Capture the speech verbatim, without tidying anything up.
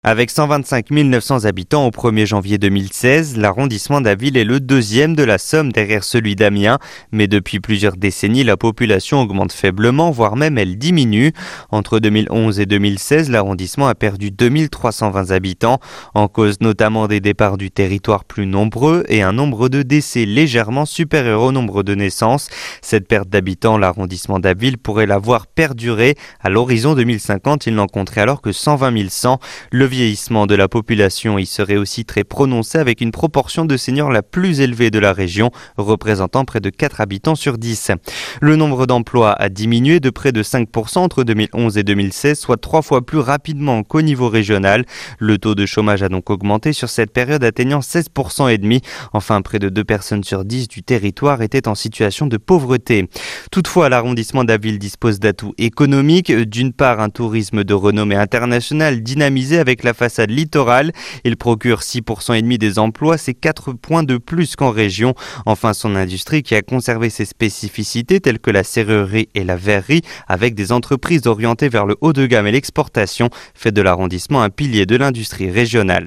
Avec cent vingt-cinq mille neuf cents habitants au premier janvier deux mille seize, l'arrondissement d'Aville est le deuxième de la Somme derrière celui d'Amiens. Mais depuis plusieurs décennies, la population augmente faiblement, voire même elle diminue. Entre deux mille onze et deux mille seize, l'arrondissement a perdu deux mille trois cent vingt habitants, en cause notamment des départs du territoire plus nombreux et un nombre de décès légèrement supérieur au nombre de naissances. Cette perte d'habitants, l'arrondissement d'Aville pourrait la voir perdurer. À l'horizon deux mille cinquante, il n'en compterait alors que cent vingt mille cent. Le vieillissement de la population y serait aussi très prononcé avec une proportion de seniors la plus élevée de la région, représentant près de quatre habitants sur dix. Le nombre d'emplois a diminué de près de cinq pour cent entre deux mille onze et deux mille seize, soit trois fois plus rapidement qu'au niveau régional. Le taux de chômage a donc augmenté sur cette période, atteignant seize pour cent et demi. Enfin, près de deux personnes sur dix du territoire étaient en situation de pauvreté. Toutefois, l'arrondissement d'Aville dispose d'atouts économiques. D'une part, un tourisme de renommée internationale dynamisé avec la façade littorale. Il procure six pour cent et demi des emplois, c'est quatre points de plus qu'en région. Enfin, son industrie qui a conservé ses spécificités telles que la serrurerie et la verrerie, avec des entreprises orientées vers le haut de gamme et l'exportation, fait de l'arrondissement un pilier de l'industrie régionale.